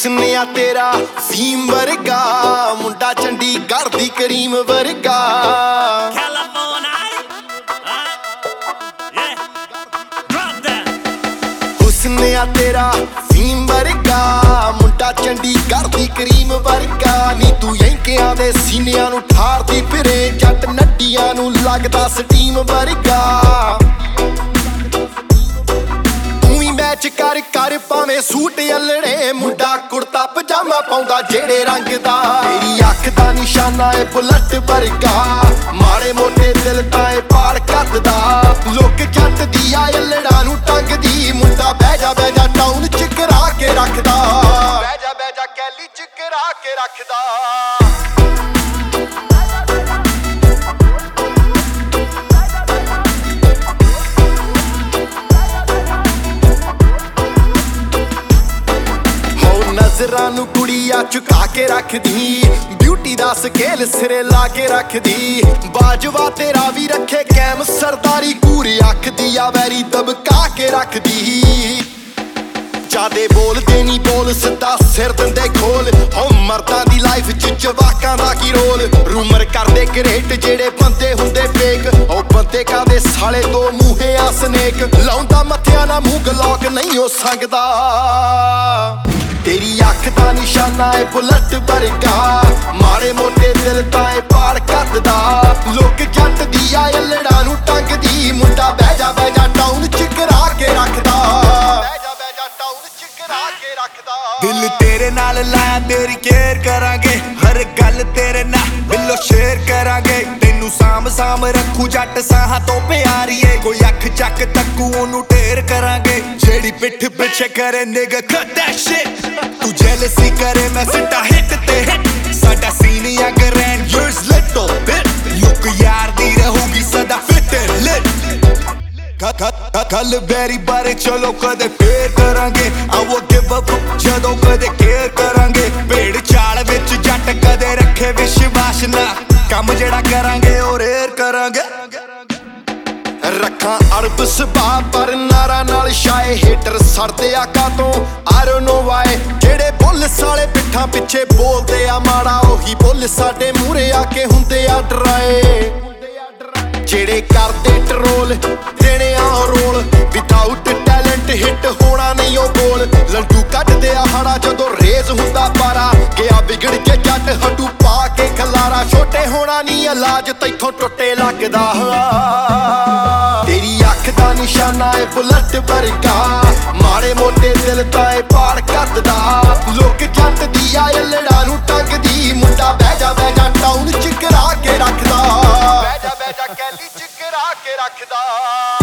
ਹੁਸਨ ਆ ਤੇਰਾ ਫੀਮ ਵਰਗਾ, ਮੁੰਡਾ ਚੰਡੀਗੜ੍ਹ ਦੀ ਕਰੀਮ ਵਰਗਾ। ਹੁਸਨ ਆ ਤੇਰਾ ਫੀਮ ਵਰਗਾ, ਮੁੰਡਾ ਚੰਡੀਗੜ੍ਹ ਦੀ ਕਰੀਮ ਵਰਗਾ। ਨੀ ਤੂੰ ਯੰਕਿਆਂ ਦੇ ਸੀਨਿਆਂ ਨੂੰ ਠਾਰਦੀ ਫਿਰੇ, ਜੱਟ ਨੱਡੀਆਂ ਨੂੰ ਲੱਗਦਾ ਸਟੀਮ ਵਰਗਾ। ਮੈਚ ਕਰ ਕਰ ਭਾਵੇਂ ਸੂਟ ਅਲੜੇ, ਮੁੰਡਾ ਕੁੜਤਾ ਪਜਾਮਾ ਪਾਉਂਦਾ ਜਿਹੜੇ ਰੰਗ ਦਾ। ਮੇਰੀ ਅੱਖ ਦਾ ਨਿਸ਼ਾਨਾ ਏ ਬੁਲਟ ਵਰਗਾ, ਮਾੜੇ ਮੋਟੇ ਦਿਲ ਤਾਂ ਏ ਪਾੜ ਕੱਢਦਾ। ਲੋਕ ਜੱਟ ਦੀ ਆ ਅਲੜਾ ਨੂੰ ਟੰਗਦੀ, ਮੁੰਡਾ ਬਹਿ ਜਾ ਟਾਊਨ ਚ ਕਰਾ ਕੇ ਰੱਖਦਾ। ਬਹਿ ਜਾ ਕੈਲੀ ਚ ਕਰਾ ਕੇ ਰੱਖਦਾ। ਨਜ਼ਰਾਂ ਨੂੰ ਕੁੜੀਆਂ ਝੁਕਾ ਕੇ ਰੱਖਦੀ, ਬਿਊਟੀ ਦਾ ਸਕੇਲ ਸਿਰੇ ਲਾ ਕੇ ਰੱਖਦੀ। ਬਾਜਵਾ ਤੇਰਾ ਵੀ ਰੱਖੇ ਕੈਮ ਸਰਦਾਰੀ, ਕੂਰੀ ਅੱਖ ਦੀ ਆ ਵੈਰੀ ਦਬਕਾ ਕੇ ਰੱਖਦੀ। ਜਾਦੇ ਬੋਲਦੇ ਨੀ ਬੋਲ, ਸਿੱਧਾ ਸਿਰ ਦਿੰਦੇ ਖੋਲ। ਹੋ ਮਰਦਾਂ ਦੀ ਲਾਈਫ ਚ ਜਵਾਕਾਂ ਦਾ ਕੀ ਰੋਲ। ਰੂਮਰ ਕਰਦੇ ਕ੍ਰੇਟ ਜਿਹੜੇ ਬੰਦੇ ਹੁੰਦੇ ਫੇਕ, ਉਹ ਬੰਦੇ ਕਾਦੇ ਸਾਲੇ ਦੋ ਮੂੰਹੇ ਆ ਸਨੇਕ। ਲਾਉਂਦਾ ਮੱਥਿਆਂ ਨਾਲ ਮੂੰਹ ਗਲੌਕ ਨਹੀਂ ਹੋ ਸਕਦਾ। ਤੇਰੀ ਅੱਖ ਦਾ ਨਿਸ਼ਾਨਾ ਏ ਬੁਲਟ ਵਰਗਾ, ਮਾੜੇ ਮੋਟੇ ਦਿਲ ਤਾਂ ਏ ਪਾੜ ਕੱਢਦਾ। ਲੋਕ ਜੱਟ ਦੀ ਆ ਅਲੜਾ ਨੂੰ ਟੰਗਦੀ, ਮੁੰਡਾ ਬਹਿ ਜਾ ਟਾਊਨ ਚ ਕਰਾ ਕੇ ਰੱਖਦਾ। ਬਹਿ ਜਾ ਟਾਊਨ ਚ ਕਰਾ ਕੇ ਰੱਖਦਾ। ਦਿਲ ਤੇਰੇ ਨਾਲ ਲਾਇਆ, ਤੇਰੀ ਕੇਅਰ ਕਰਾਂਗੇ, ਹਰ ਗੱਲ ਤੇਰੇ ਨਾਲ ਦਿਲੋਂ ਸ਼ੇਅਰ ਕਰਾਂਗੇ। ਤੈਨੂੰ ਸਾਂਭ ਰੱਖੂ ਜੱਟ ਸਾਹਾਂ ਤੋਂ ਪਿਆਰੀਏ, ਕੋਈ ਅੱਖ ਚੱਕ ਤੱਕੂ ਉਹਨੂੰ ਢੇਰ ਕਰਾਂਗੇ। ਜਿਹੜੀ ਪਿੱਠ ਪਿੱਛੇ ਕਰੇ ਨਿਗਾ cut that shit, ਤੂੰ ਜੈਲਸੀ ਕਰੇ ਮੈਂ ਸਿੱਟਾ ਹਿੱਟ ਤੇ ਹਿੱਟ। ਸਾਡਾ ਸੀਨ ਆ grand yours little bit, look ਯਾਰ ਦੀ ਰਹੂਗੀ ਸਦਾ ਫਿੱਟ ਐਂਡ ਲਿਟ। ਕੱਲ ਬੈਰੀ ਬਾਰੇ ਚਲੋ ਕਦੇ ਫੇਰ ਕਰਾਂਗੇ, I will give up ਜਦੋਂ ਕਦੇ ਕੇਅਰ ਕਰਾਂਗੇ। ਭੇੜ ਚਾਲ ਵਿੱਚ ਜੱਟ ਕਦੇ ਰੱਖੇ ਵਿਸ਼ਵਾਸ ਨਾ, ਕੰਮ ਜਿਹੜਾ ਕਰਾਂਗੇ ਉਹ ਰੇਅਰ ਕਰਾਂਗੇ। ਰੱਖਾਂ ਅਰਬ ਸੁਭਾਅ ਪਰ ਨਾਰਾ ਨਾਲ ਸ਼ਾਏ, ਹੇਟਰ ਸੜਦੇ ਆ ਕਾਤੋਂ I don't know why। ਜਿਹੜੇ ਬੁੱਲ ਸਾਲੇ ਪਿੱਠਾਂ ਪਿੱਛੇ ਬੋਲਦੇ ਆ ਮਾੜਾ, ਉਹੀ ਬੁੱਲ ਸਾਡੇ ਮੂਹਰੇ ਆ ਕੇ ਹੁੰਦੇ ਆ ਡਰਾਏ। ਜਿਹੜੇ ਕਰਦੇ ਟਰੋਲ ਦੇਣੇ ਆ ਰੋਲ, ਵਿਦਆਊਟ ਟੈਲੈਂਟ ਹਿੱਟ ਹੋਣਾ ਨਹੀਂ ਉਹ ਬੋਲ। ਲੰਡੂ ਕੱਢਦੇ ਆ ਹਾੜਾ ਜਦੋਂ ਰੇਜ਼ ਹੁੰਦਾ ਪਾਰਾ, ਗਿਆ ਵਿਗੜ ਕੇ ਜੱਟ ਹੱਡੂ ਪਾ ਕੇ ਖਲਾਰਾ। ਛੋਟੇ ਹੋਣਾ ਨਹੀਂ ਇਲਾਜ ਤੈਥੋਂ ਟੁੱਟੇ ਲੱਗਦਾ। ਤੇਰੀ ਅੱਖ ਦਾ ਨਿਸ਼ਾਨਾ ਏ ਬੁਲਟ ਵਰਗਾ, ਮਾੜੇ ਮੋਟੇ ਦਿਲ ਤਾਂ ਏ ਪਾੜ ਕੱਢਦਾ। ਲੋਕ ਜੱਟ ਦੀ ਆ ਅਲੜਾ ਨੂੰ ਟੰਗਦੀ, ਮੁੰਡਾ ਬਹਿ ਜਾ ਟਾਊਨ ਚ ਕਰਾ ਕੇ ਰੱਖਦਾ। ਬਹਿ ਜਾ ਕੈਲੀ ਚ ਕਰਾ ਕੇ ਰੱਖਦਾ।